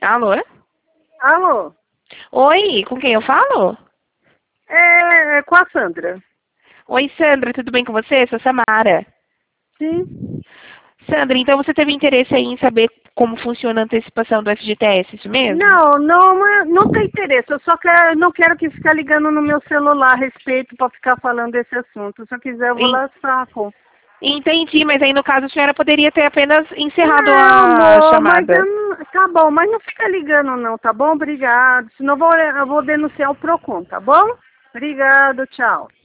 Alô? Alô? Oi, com quem eu falo? É com a Sandra. Oi, Sandra, tudo bem com você? Sou Samara. Sim. Sandra, então você teve interesse aí em saber como funciona a antecipação do FGTS, isso mesmo? Não tem interesse. Eu só não quero que ficar ligando no meu celular a respeito para ficar falando desse assunto. Se eu quiser, eu vou En- lá saco. Entendi, mas aí no caso a senhora poderia ter apenas encerrado Não, a amor, mas chamada. tá bom, mas não fica ligando não, tá bom? Obrigado. Senão eu vou denunciar o Procon, tá bom? Obrigado, tchau.